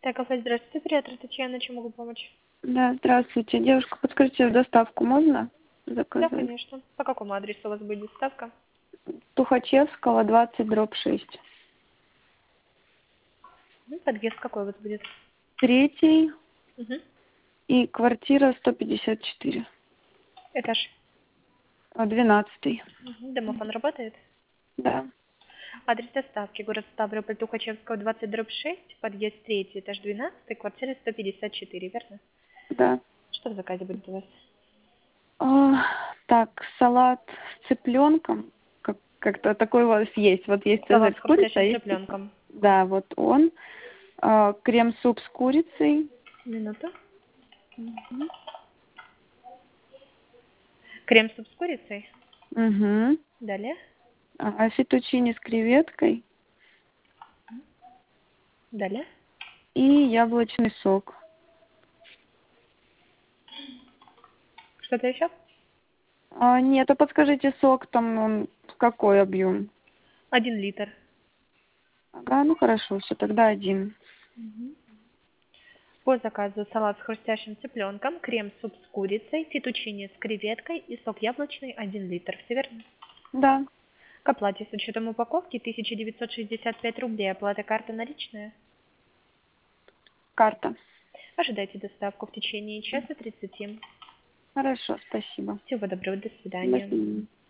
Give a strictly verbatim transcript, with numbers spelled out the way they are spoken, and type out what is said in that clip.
Так, алло, здравствуйте, оператор Татьяна, чем могу помочь? Да, здравствуйте. Девушка, подскажите, доставку можно Да, заказать? конечно. По какому адресу у вас будет доставка? Тухачевского, двадцать, дробь шесть. Ну, подъезд какой у вас будет? Третий Угу. и квартира сто пятьдесят четыре. Этаж. А, Двенадцатый. Угу. Домофон работает? Да, Адрес доставки. Город Ставрополь, Тухачевского, двадцать, дробь шесть, подъезд третий, этаж двенадцатый, квартира сто пятьдесят четыре, верно? да. Что в заказе будет у вас? А, так, салат с цыпленком. Как, как-то такой у вас есть. Вот есть Салат цезарь с с курицей, а хрустящим есть цыпленок. цыпленком. Да, вот он. А, крем-суп с курицей. Минуту. Угу. Крем-суп с курицей. Угу. Далее. А, фетучини с креветкой Далее. и яблочный сок. Что-то еще? А, нет, а подскажите, сок там он какой объем? Один литр. Ага, ну хорошо, все, тогда один. Мгм. По заказу салат с хрустящим цыпленком, крем-суп с курицей, фетучини с креветкой и сок яблочный один литр. Все верно? Да, К оплате с учетом упаковки тысяча девятьсот шестьдесят пять рублей. Оплата карта наличная. карта. Ожидайте доставку в течение часа тридцати. Хорошо, спасибо. Всего доброго, до До свидания. свидания.